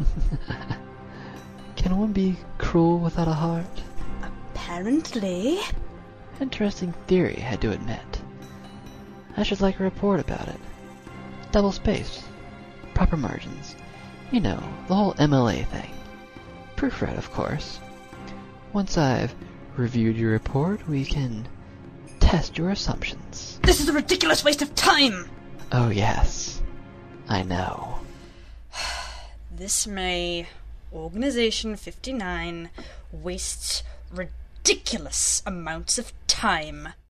Can one be cruel without a heart? Apparently. Interesting theory, I do admit. I should like a report about it. Double spaced. Proper margins. You know, the whole MLA thing. Proofread, of course. Once I've reviewed your report, we can test your assumptions. This is a ridiculous waste of time! Oh yes, I know. This May, Organization 59 wastes ridiculous amounts of time.